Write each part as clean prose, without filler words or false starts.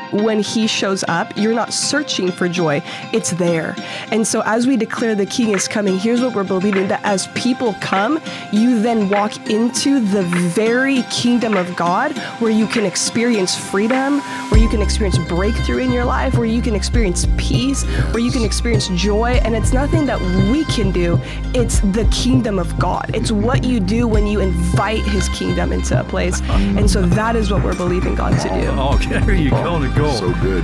when he shows up, you're not searching for joy. It's there. And so as we declare the King is coming, here's what we're believing, that as people come, you then walk into the very kingdom of God where you can experience freedom, where you can experience breakthrough in your life, where you can experience peace, where you can experience joy. And it's nothing that we can do. It's the kingdom of God. It's what you do when you invite his kingdom into a place. And so that is what we're believing God to do. Oh, okay, there you go, Nicole. So good.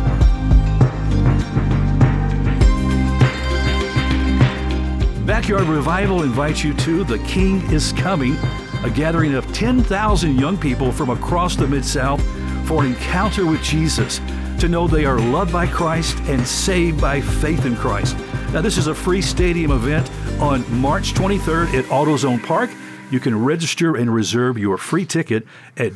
Backyard Revival invites you to The King is Coming, a gathering of 10,000 young people from across the Mid-South for an encounter with Jesus, to know they are loved by Christ and saved by faith in Christ. Now, this is a free stadium event on March 23rd at AutoZone Park. You can register and reserve your free ticket at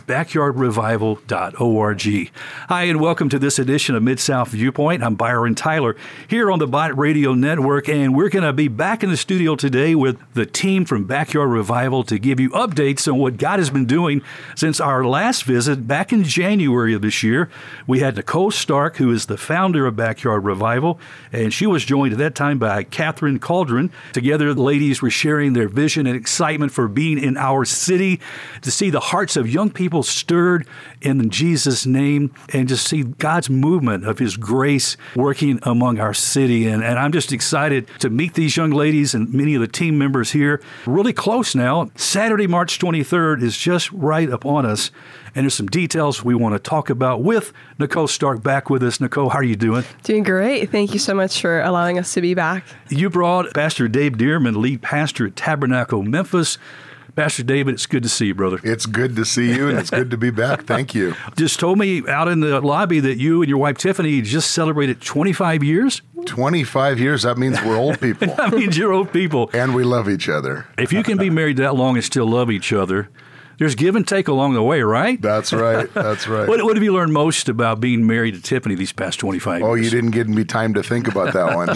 backyardrevival.org. Hi, and welcome to this edition of Mid-South Viewpoint. I'm Byron Tyler here on the Bott Radio Network, and we're going to be back in the studio today with the team from Backyard Revival to give you updates on what God has been doing since our last visit back in January of this year. We had Nicole Stark, who is the founder of Backyard Revival, and she was joined at that time by Catherine Cauldron. Together, the ladies were sharing their vision and excitement for being in our city, to see the hearts of young people stirred in Jesus' name, and to see God's movement of his grace working among our city. And I'm just excited to meet these young ladies and many of the team members here. Really close now. Saturday, March 23rd is just right upon us. And there's some details we want to talk about with Nicole Stark back with us. Nicole, how are you doing? Doing great. Thank you so much for allowing us to be back. You brought Pastor Dave Dearman, lead pastor at Tabernacle Memphis. Pastor David, it's good to see you, brother. It's good to see you, and it's good to be back. Thank you. Just told me out in the lobby that you and your wife, Tiffany, just celebrated 25 years. 25 years, that means we're old people. That means you're old people. And we love each other. If you can be married that long and still love each other, there's give and take along the way, right? That's right. That's right. What have you learned most about being married to Tiffany these past 25 years? Oh, you didn't give me time to think about that one.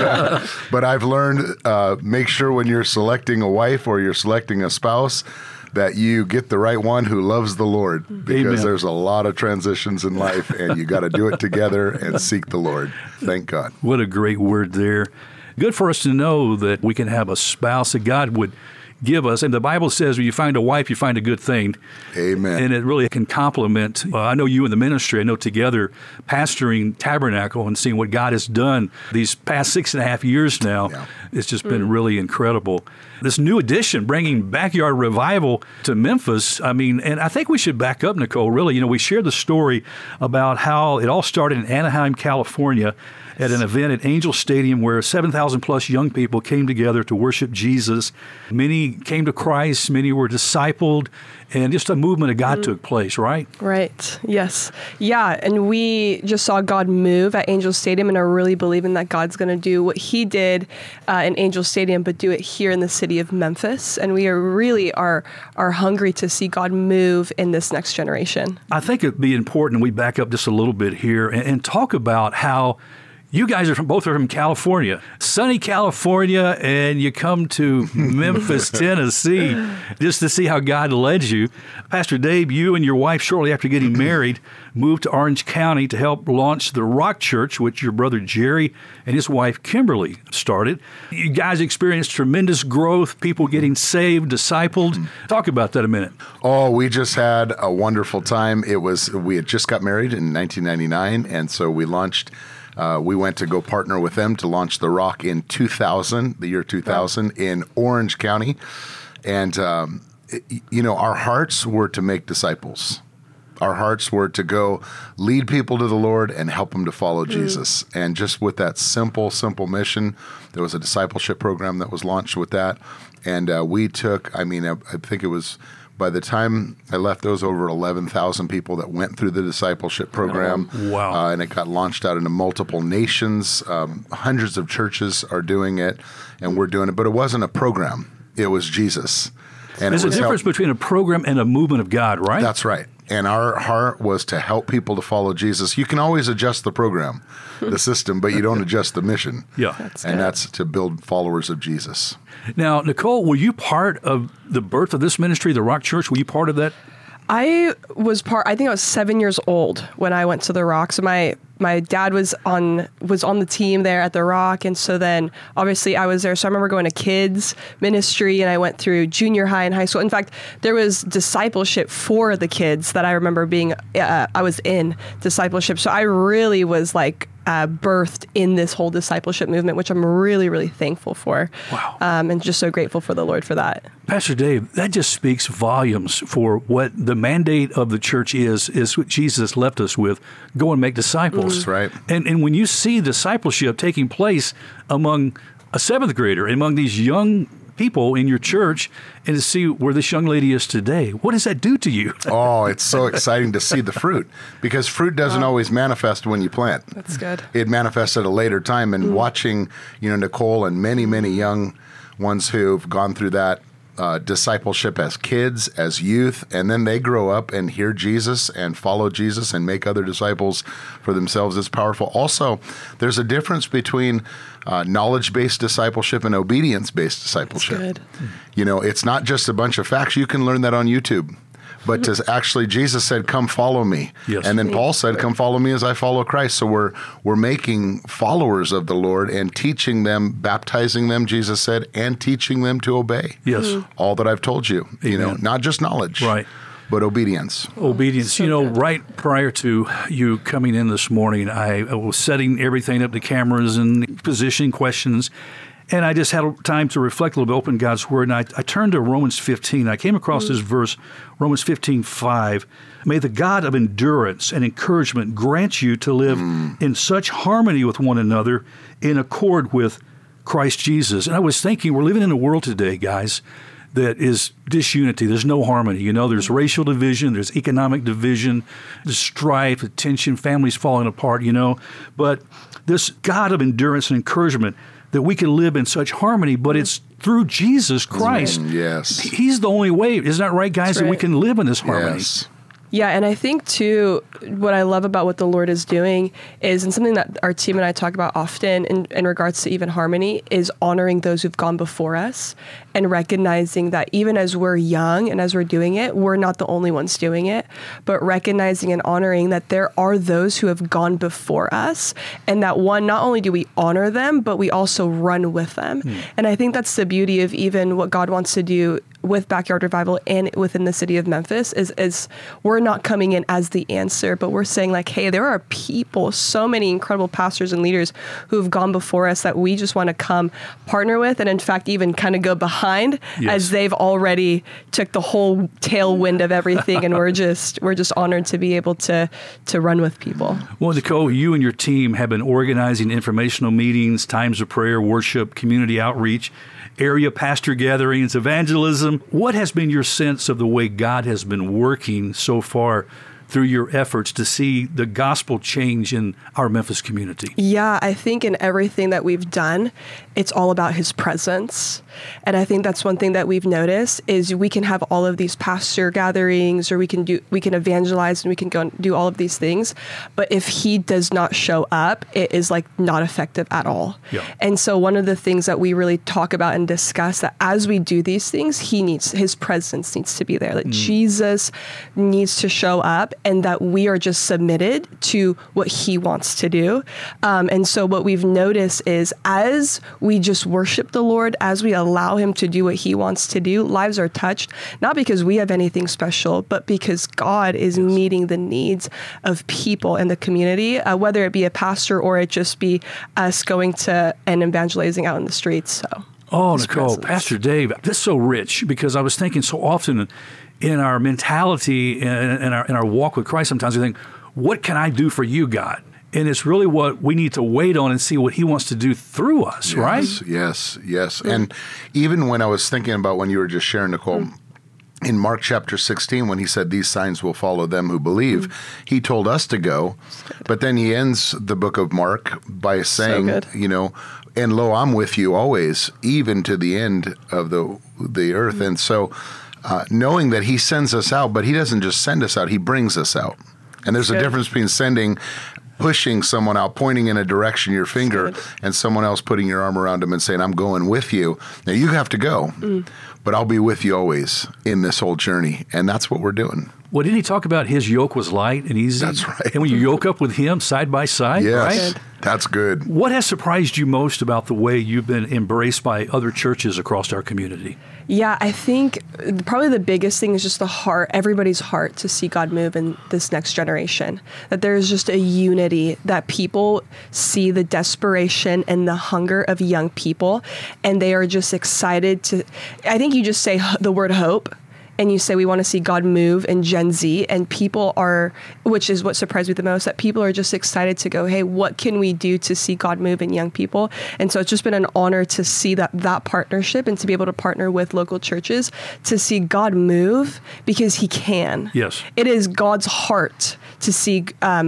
But I've learned, make sure when you're selecting a wife or you're selecting a spouse, that you get the right one who loves the Lord, because Amen. There's a lot of transitions in life, and you got to do it together and seek the Lord. Thank God. What a great word there. Good for us to know that we can have a spouse that God would give us. And the Bible says when you find a wife, you find a good thing. Amen. And it really can complement. I know you in the ministry, I know together pastoring Tabernacle and seeing what God has done these past 6.5 years now. Yeah. It's just been really incredible. This new addition, bringing Backyard Revival to Memphis, and I think we should back up, Nicole, really. We shared the story about how it all started in Anaheim, California, at an event at Angel Stadium where 7,000 plus young people came together to worship Jesus. Many came to Christ, many were discipled, and just a movement of God took place, right? Right. Yes. Yeah. And we just saw God move at Angel Stadium and are really believing that God's going to do what he did in Angel Stadium, but do it here in the city of Memphis. And we are hungry to see God move in this next generation. I think it'd be important we back up just a little bit here and talk about how you guys are both from California, sunny California, and you come to Memphis, Tennessee, just to see how God led you. Pastor Dave, you and your wife, shortly after getting married, moved to Orange County to help launch the Rock Church, which your brother Jerry and his wife Kimberly started. You guys experienced tremendous growth, people getting saved, discipled. Talk about that a minute. Oh, we just had a wonderful time. We had just got married in 1999, and so we launched. We went to go partner with them to launch The Rock in the year 2000 in Orange County. And, our hearts were to make disciples. Our hearts were to go lead people to the Lord and help them to follow Jesus. And just with that simple mission, there was a discipleship program that was launched with that. And we took, I think it was, by the time I left, there was over 11,000 people that went through the discipleship program. Wow. And it got launched out into multiple nations. Hundreds of churches are doing it, and we're doing it. But it wasn't a program. It was Jesus. And There's a difference between a program and a movement of God, right? That's right. And our heart was to help people to follow Jesus. You can always adjust the program, the system, but you don't adjust the mission. Yeah. That's to build followers of Jesus. Now, Nicole, were you part of the birth of this ministry, the Rock Church? Were you part of that? I think I was 7 years old when I went to the Rock. So my dad was on the team there at the Rock, and so then obviously I was there. So I remember going to kids ministry, and I went through junior high and high school. In fact, there was discipleship for the kids that I remember being. I was in discipleship, so I really was like birthed in this whole discipleship movement, which I'm really, really thankful for. Wow. And just so grateful for the Lord for that. Pastor Dave, that just speaks volumes for what the mandate of the church is what Jesus left us with. Go and make disciples. That's right. And when you see discipleship taking place among a seventh grader, among these young people in your church, and to see where this young lady is today, what does that do to you? Oh, it's so exciting to see the fruit, because fruit doesn't always manifest when you plant. That's good. It manifests at a later time. And watching, Nicole and many, many young ones who've gone through that discipleship as kids, as youth, and then they grow up and hear Jesus and follow Jesus and make other disciples for themselves. It's powerful. Also, there's a difference between knowledge-based discipleship and obedience-based discipleship. That's good. It's not just a bunch of facts. You can learn that on YouTube. But to actually, Jesus said, "Come follow me," yes. And then Paul said, "Come follow me as I follow Christ." So we're making followers of the Lord and teaching them, baptizing them, Jesus said, and teaching them to obey. Yes, all that I've told you. Amen. Not just knowledge, right, but obedience. Obedience. So good. Right prior to you coming in this morning, I was setting everything up, the cameras and positioning questions. And I just had time to reflect a little bit, open God's Word, and I turned to Romans 15. I came across this verse, Romans 15:5. May the God of endurance and encouragement grant you to live in such harmony with one another in accord with Christ Jesus. And I was thinking, we're living in a world today, guys, that is disunity. There's no harmony. There's racial division, there's economic division, there's strife, tension, families falling apart, But this God of endurance and encouragement, that we can live in such harmony, but it's through Jesus Christ. Yes. He's the only way. Isn't that right, guys? That's That we right. can live in this harmony. Yes. Yeah, and I think, too, what I love about what the Lord is doing is, and something that our team and I talk about often in regards to even harmony, is honoring those who've gone before us and recognizing that even as we're young and as we're doing it, we're not the only ones doing it, but recognizing and honoring that there are those who have gone before us, and that not only do we honor them, but we also run with them. And I think that's the beauty of even what God wants to do with Backyard Revival and within the city of Memphis is we're not coming in as the answer, but we're saying like, hey, there are people, so many incredible pastors and leaders who have gone before us that we just want to come partner with, and in fact, even kind of go behind as they've already took the whole tailwind of everything, and we're just honored to be able to run with people. Well, Nicole, you and your team have been organizing informational meetings, times of prayer, worship, community outreach, area pastor gatherings, evangelism. What has been your sense of the way God has been working so far through your efforts to see the gospel change in our Memphis community? Yeah, I think in everything that we've done, it's all about his presence. And I think that's one thing that we've noticed is we can have all of these pastor gatherings, or we can evangelize, and we can go and do all of these things. But if he does not show up, it is like not effective at all. Yeah. And so one of the things that we really talk about and discuss, that as we do these things, his presence needs to be there, that Jesus needs to show up, and that we are just submitted to what he wants to do. And so what we've noticed is as we just worship the Lord, as we allow him to do what he wants to do, lives are touched, not because we have anything special, but because God is meeting the needs of people in the community, whether it be a pastor or it just be us going to and evangelizing out in the streets. So. Oh, Nicole, Pastor Dave, this is so rich, because I was thinking so often in our mentality and in our walk with Christ, sometimes we think, what can I do for you, God? And it's really what we need to wait on and see what he wants to do through us, right? Yes. And even when I was thinking about when you were just sharing, Nicole, in Mark chapter 16, when he said, these signs will follow them who believe, he told us to go. But then he ends the book of Mark by saying, and lo, I'm with you always, even to the end of the earth. And so knowing that he sends us out, but he doesn't just send us out, he brings us out. And there's a difference between pushing someone out, pointing in a direction, your finger, and someone else putting your arm around them and saying, I'm going with you. Now, you have to go, but I'll be with you always in this whole journey. And that's what we're doing. Well, didn't he talk about his yoke was light and easy? That's right. And when you yoke up with him side by side, Yes, right? that's good. What has surprised you most about the way you've been embraced by other churches across our community? Yeah, I think probably the biggest thing is just the heart, everybody's heart to see God move in this next generation. That there's just a unity, that people see the desperation and the hunger of young people, and they are just excited to, I think you just say the word hope, and you say, we want to see God move in Gen Z, and people are, which is what surprised me the most, that people are just excited to go, hey, what can we do to see God move in young people? And so it's just been an honor to see that partnership and to be able to partner with local churches to see God move, because he can. Yes. It is God's heart to see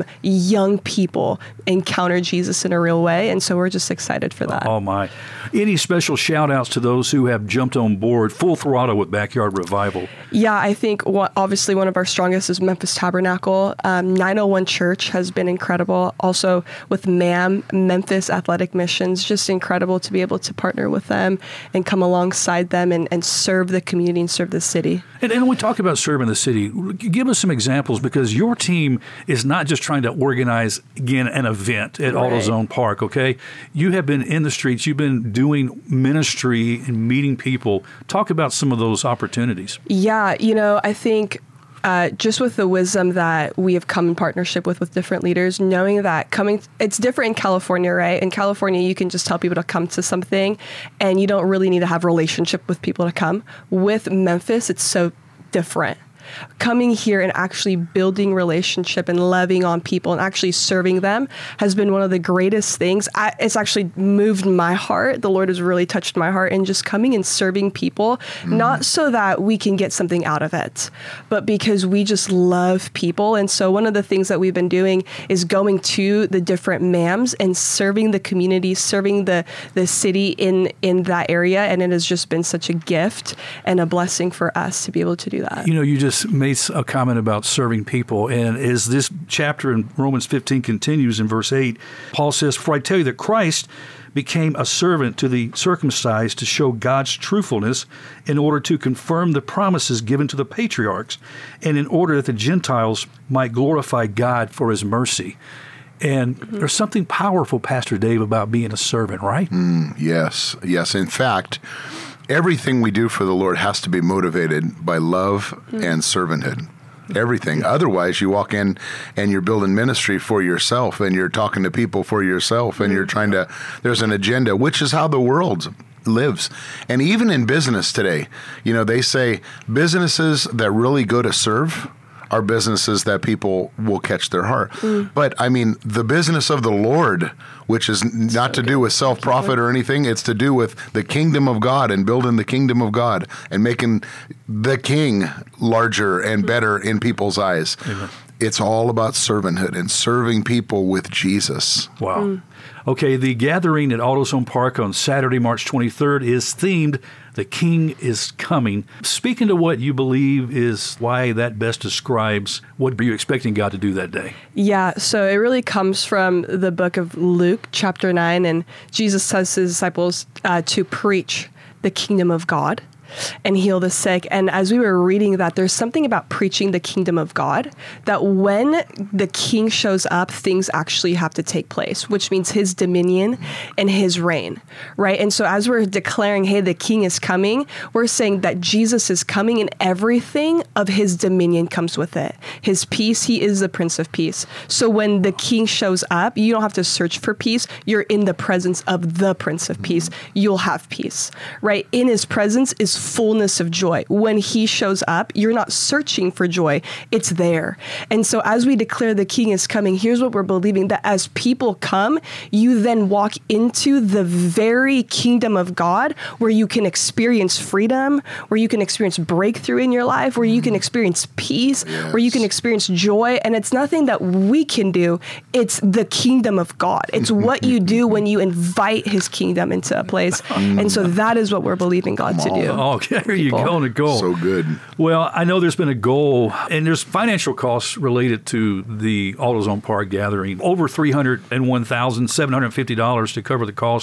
young people encounter Jesus in a real way. And so we're just excited for that. Oh, my. Any special shout outs to those who have jumped on board full throttle with Backyard Revival? Yeah, I think obviously one of our strongest is Memphis Tabernacle. 901 Church has been incredible. Also with MAM, Memphis Athletic Missions, just incredible to be able to partner with them and come alongside them and serve the community and serve the city. And when we talk about serving the city, give us some examples, because your team is not just trying to organize, again, an event at Right. AutoZone Park, okay? You have been in the streets. You've been doing ministry and meeting people. Talk about some of those opportunities. Yeah, I think just with the wisdom that we have come in partnership with different leaders, knowing that it's different in California, right? In California, you can just tell people to come to something and you don't really need to have a relationship with people to come. With Memphis, it's so different. Coming here and actually building relationship and loving on people and actually serving them has been one of the greatest things. It's actually moved my heart. The Lord has really touched my heart, and just coming and serving people, not so that we can get something out of it, but because we just love people. And so one of the things that we've been doing is going to the different MAMs and serving the community, serving the city in that area. And it has just been such a gift and a blessing for us to be able to do that. You just made a comment about serving people, and as this chapter in Romans 15 continues in verse 8, Paul says, "For I tell you that Christ became a servant to the circumcised to show God's truthfulness, in order to confirm the promises given to the patriarchs, and in order that the Gentiles might glorify God for his mercy." And there's something powerful, Pastor Dave, about being a servant, right? Yes. In fact, everything we do for the Lord has to be motivated by love and servanthood. Everything. Otherwise, you walk in and you're building ministry for yourself, and you're talking to people for yourself, and you're trying to, there's an agenda, which is how the world lives. And even in business today, they say businesses that really go to serve are businesses that people will catch their heart. But I mean, the business of the Lord, which is not to do with self-profit or anything, it's to do with the kingdom of God and building the kingdom of God and making the King larger and better in people's eyes. Amen. It's all about servanthood and serving people with Jesus. Wow. Okay, the gathering at AutoZone Park on Saturday, March 23rd is themed, "The King is Coming." Speaking to what you believe is why that best describes what are you expecting God to do that day? Yeah, so it really comes from the book of Luke, chapter 9, and Jesus tells his disciples to preach the kingdom of God and heal the sick. And as we were reading that, there's something about preaching the kingdom of God, that when the king shows up, things actually have to take place, which means his dominion and his reign, right? And so as we're declaring, hey, the king is coming, we're saying that Jesus is coming, and everything of his dominion comes with it. His peace, he is the Prince of Peace. So when the king shows up, you don't have to search for peace. You're in the presence of the Prince of Peace. You'll have peace, right? In his presence is fullness of joy. When he shows up, you're not searching for joy. It's there. And so as we declare the king is coming, here's what we're believing, that as people come, you then walk into the very kingdom of God, where you can experience freedom, where you can experience breakthrough in your life, where you can experience peace, where you can experience joy. And it's nothing that we can do. It's the kingdom of God. It's what you do when you invite his kingdom into a place. And so that is what we're believing God to do. Oh, there you go, Nicole. So good. Well, I know there's been a goal, and there's financial costs related to the AutoZone Park gathering. Over $301,750 to cover the cost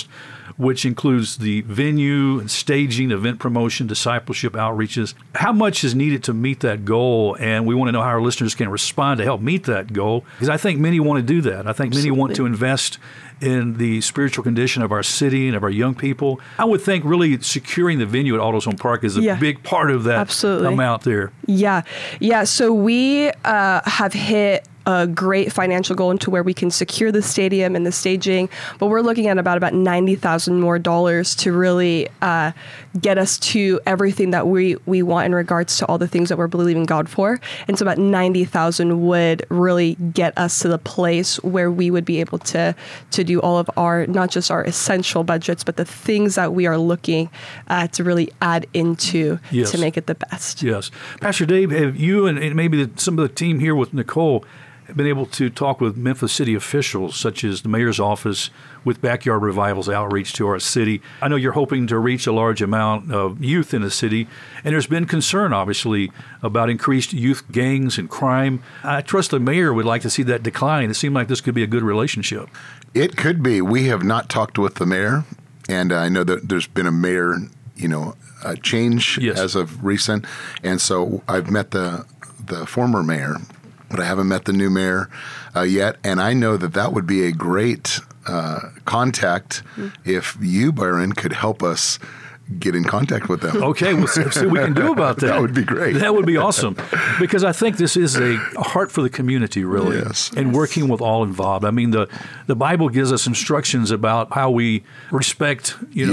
which includes the venue and staging, event promotion, discipleship, outreaches. How much is needed to meet that goal? And we want to know how our listeners can respond to help meet that goal, because I think many want to do that. I think many want to invest in the spiritual condition of our city and of our young people. I would think really securing the venue at AutoZone Park is a big part of that amount there. Yeah. So we have hit a great financial goal into where we can secure the stadium and the staging, but we're looking at about $90,000 more to really get us to everything that we want in regards to all the things that we're believing God for. And so about 90,000 would really get us to the place where we would be able to do all of our, not just our essential budgets, but the things that we are looking to really add into to make it the best. Yes. Pastor Dave, have you and maybe some of the team here with Nicole been able to talk with Memphis city officials, such as the mayor's office, with Backyard Revival's outreach to our city? I know you're hoping to reach a large amount of youth in the city, and there's been concern, obviously, about increased youth gangs and crime. I trust the mayor would like to see that decline. It seemed like this could be a good relationship. It could be. We have not talked with the mayor, and I know that there's been a mayor, change as of recent, and so I've met the former mayor, but I haven't met the new mayor yet. And I know that would be a great contact if you, Byron, could help us get in contact with them. Okay, we'll see what we can do about that. That would be great. That would be awesome, because I think this is a heart for the community, really, and working with all involved. I mean, the Bible gives us instructions about how we respect,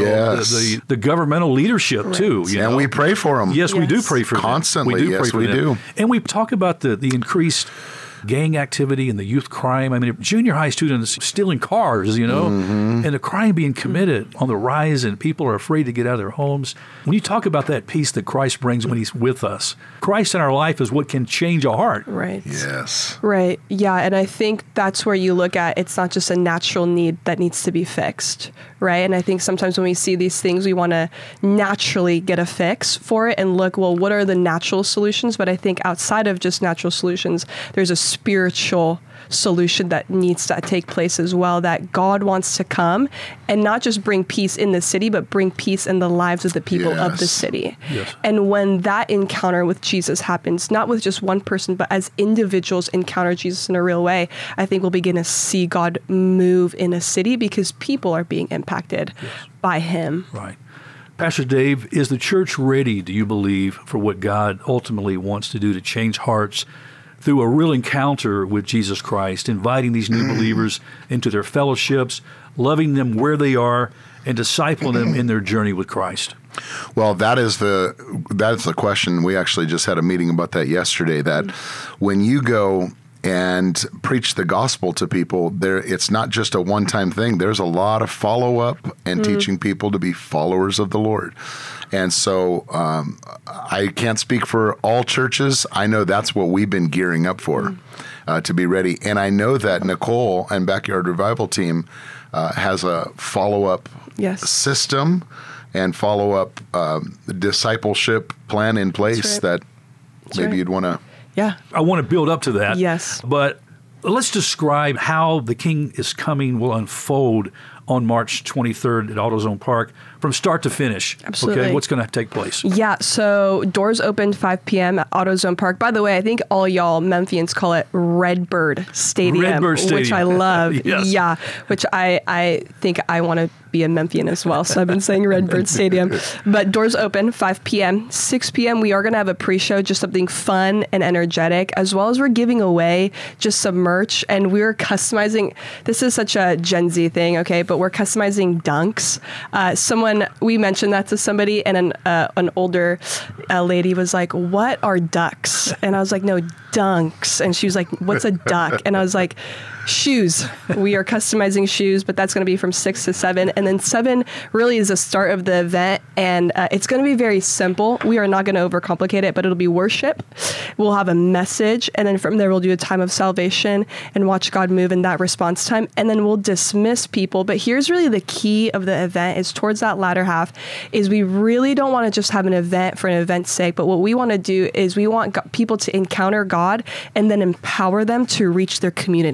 the governmental leadership too. And we pray for them. Yes, we do pray for them. Constantly. Yes, we do. And we talk about the increased gang activity and the youth crime. I mean, junior high students stealing cars, and the crime being committed on the rise, and people are afraid to get out of their homes. When you talk about that peace that Christ brings when he's with us, Christ in our life is what can change a heart. Right. Yes. Right. Yeah. And I think that's where you look at, it's not just a natural need that needs to be fixed. Right. And I think sometimes when we see these things, we want to naturally get a fix for it and look, well, what are the natural solutions? But I think outside of just natural solutions, there's a spiritual solution that needs to take place as well, that God wants to come and not just bring peace in the city, but bring peace in the lives of the people of the city. Yes. And when that encounter with Jesus happens, not with just one person, but as individuals encounter Jesus in a real way, I think we'll begin to see God move in a city because people are being impacted by him. Right. Pastor Dave, is the church ready, do you believe, for what God ultimately wants to do to change hearts through a real encounter with Jesus Christ, inviting these new believers into their fellowships, loving them where they are, and discipling them in their journey with Christ? Well, that is the question. We actually just had a meeting about that yesterday, that when you go and preach the gospel to people, it's not just a one-time thing. There's a lot of follow-up and teaching people to be followers of the Lord. And so I can't speak for all churches. I know that's what we've been gearing up for, to be ready. And I know that Nicole and Backyard Revival team has a follow-up system and follow-up discipleship plan in place that maybe you'd want to... Yeah. I want to build up to that. Yes. But let's describe how The King is Coming will unfold on March 23rd at AutoZone Park from start to finish. Absolutely. Okay, what's going to take place? Yeah, so doors open 5 p.m. at AutoZone Park. By the way, I think all y'all Memphians call it Redbird Stadium, which I love. Yes. Yeah, which I think I want to be a Memphian as well, so I've been saying Redbird Stadium. But doors open 5 p.m. 6 p.m. we are going to have a pre-show, just something fun and energetic, as well as we're giving away just some merch, and we're customizing. This is such a Gen Z thing, okay, but we're customizing dunks. We mentioned that to somebody, and an older lady was like, "What are ducks?" And I was like, "No, dunks." And she was like, "What's a duck?" And I was like, shoes. We are customizing shoes, but that's going to be from 6 to 7. And then 7 really is the start of the event. And it's going to be very simple. We are not going to overcomplicate it, but it'll be worship. We'll have a message. And then from there, we'll do a time of salvation and watch God move in that response time. And then we'll dismiss people. But here's really the key of the event is towards that latter half is we really don't want to just have an event for an event's sake. But what we want to do is we want people to encounter God and then empower them to reach their community.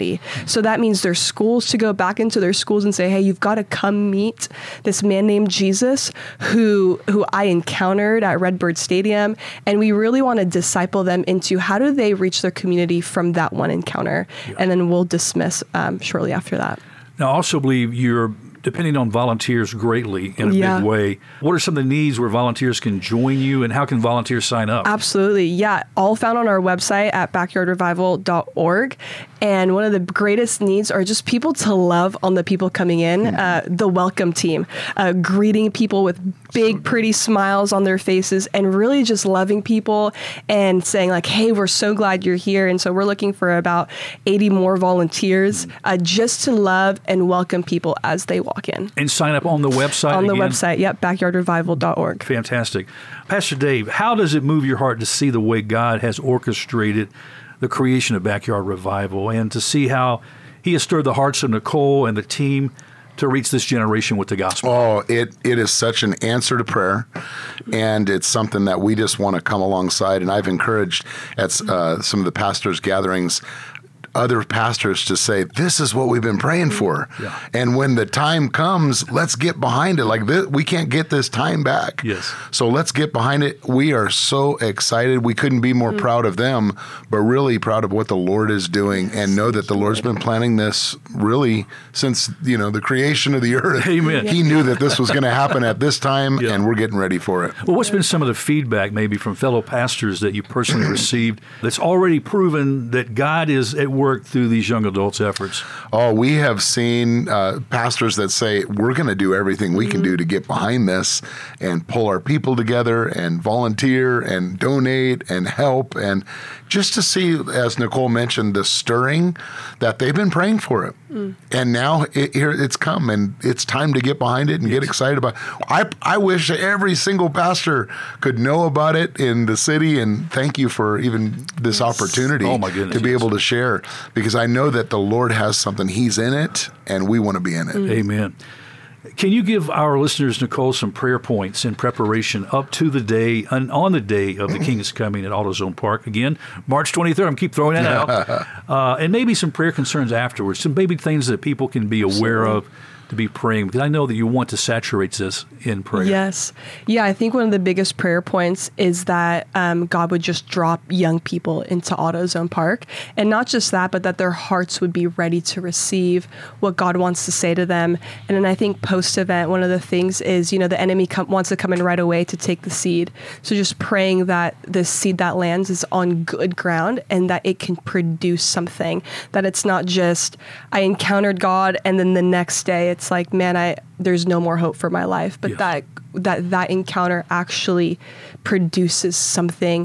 So that means there's schools to go back into their schools and say, hey, you've got to come meet this man named Jesus who I encountered at Redbird Stadium. And we really want to disciple them into how do they reach their community from that one encounter. Yeah. And then we'll dismiss shortly after that. Now, I also believe you're depending on volunteers greatly in a big way. What are some of the needs where volunteers can join you, and how can volunteers sign up? Absolutely. Yeah. All found on our website at backyardrevival.org. And one of the greatest needs are just people to love on the people coming in, the welcome team, greeting people with big, pretty smiles on their faces and really just loving people and saying like, hey, we're so glad you're here. And so we're looking for about 80 more volunteers just to love and welcome people as they walk in. And sign up on the website On the again? website, yep, backyardrevival.org. Fantastic. Pastor Dave, how does it move your heart to see the way God has orchestrated the creation of Backyard Revival and to see how he has stirred the hearts of Nicole and the team to reach this generation with the gospel? Oh, it is such an answer to prayer, and it's something that we just want to come alongside. And I've encouraged at some of the pastors' gatherings other pastors to say, this is what we've been praying for. Yeah. And when the time comes, let's get behind it. Like this, we can't get this time back. Yes. So let's get behind it. We are so excited. We couldn't be more proud of them, but really proud of what the Lord is doing, and know that the Lord's been planning this really since, the creation of the earth. Amen. He knew that this was going to happen at this time, and we're getting ready for it. Well, what's been some of the feedback maybe from fellow pastors that you personally received that's already proven that God is at work through these young adults' efforts? Oh, we have seen pastors that say, we're going to do everything we can do to get behind this and pull our people together and volunteer and donate and help, and just to see, as Nicole mentioned, the stirring that they've been praying for it. And now it's come, and it's time to get behind it and get excited about it. I wish every single pastor could know about it in the city, and thank you for even this opportunity to be able to share, because I know that the Lord has something. He's in it, and we want to be in it. Amen. Can you give our listeners, Nicole, some prayer points in preparation up to the day and on the day of the King is Coming at AutoZone Park? Again, March 23rd. I'm keep throwing that out. And maybe some prayer concerns afterwards, some maybe things that people can be aware of to be praying, because I know that you want to saturate this in prayer. Yes. Yeah, I think one of the biggest prayer points is that God would just drop young people into AutoZone Park. And not just that, but that their hearts would be ready to receive what God wants to say to them. And then I think post-event, one of the things is, the enemy wants to come in right away to take the seed. So just praying that the seed that lands is on good ground and that it can produce something. That it's not just, I encountered God and then the next day it's like, man, there's no more hope for my life. But that encounter actually produces something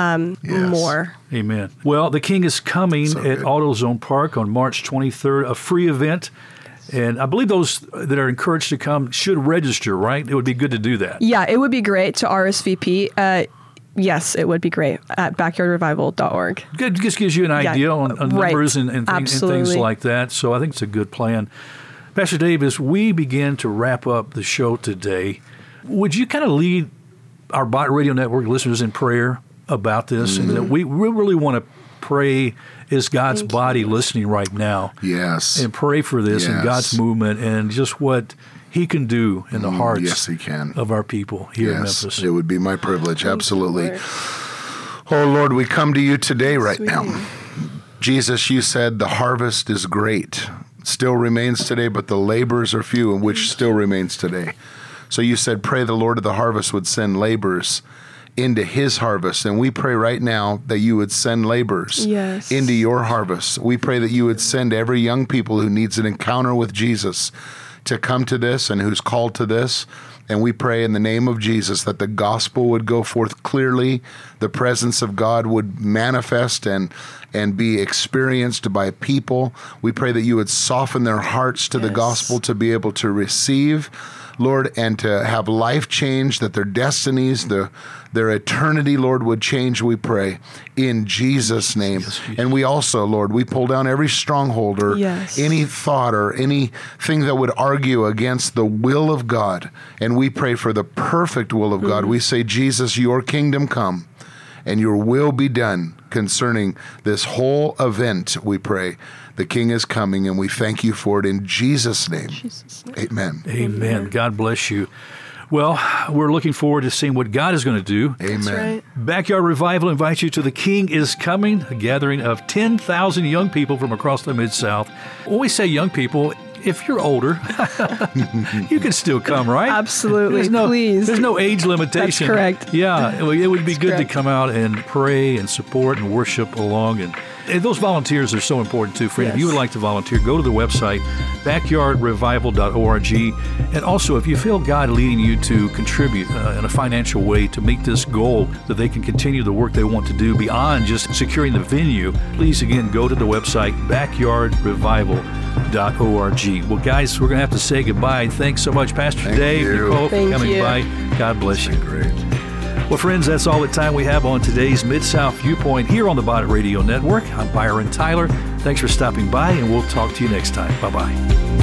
more. Amen. Well, the King is Coming at AutoZone Park on March 23rd, a free event. And I believe those that are encouraged to come should register, right? It would be good to do that. Yeah, it would be great to RSVP. Yes, it would be great at backyardrevival.org. Good, just gives you an idea on numbers and things like that. So I think it's a good plan. Pastor Dave, as we begin to wrap up the show today, would you kind of lead our Bot Radio Network listeners in prayer about this? And that we really want to pray as God's body listening right now. Yes. And pray for this and God's movement and just what He can do in the hearts of our people here in Memphis. It would be my privilege. Absolutely. Oh, Lord, we come to you today right now. Jesus, you said the harvest is great. Still remains today, but the laborers are few, and which still remains today. So you said, pray the Lord of the harvest would send laborers into his harvest. And we pray right now that you would send laborers into your harvest. We pray that you would send every young people who needs an encounter with Jesus to come to this and who's called to this. And we pray in the name of Jesus that the gospel would go forth clearly, the presence of God would manifest and be experienced by people. We pray that you would soften their hearts to the gospel to be able to receive, Lord, and to have life change, that their destinies, their eternity, Lord, would change, we pray, in Jesus' name. Yes, Jesus. And we also, Lord, we pull down every stronghold or any thought or anything that would argue against the will of God. And we pray for the perfect will of God. We say, Jesus, your kingdom come. and your will be done concerning this whole event, we pray. The King is coming, and we thank you for it in Jesus' name. Amen. Amen. God bless you. Well, we're looking forward to seeing what God is going to do. Amen. That's right. Backyard Revival invites you to The King is Coming, a gathering of 10,000 young people from across the Mid-South. When we say young people, if you're older, you can still come, right? Absolutely. Please. There's no age limitation. That's correct. Yeah, it would be good correct. to come out and pray and support and worship along. And those volunteers are so important too, friend. If you would like to volunteer, go to the website, backyardrevival.org. And also, if you feel God leading you to contribute in a financial way to meet this goal, that they can continue the work they want to do beyond just securing the venue, please, again, go to the website, backyardrevival.org. Well, guys, we're going to have to say goodbye. Thanks so much, Pastor Dave, Nicole, for coming by. God bless you. Great. Well, friends, that's all the time we have on today's Mid-South Viewpoint here on the Body Radio Network. I'm Byron Tyler. Thanks for stopping by, and we'll talk to you next time. Bye-bye.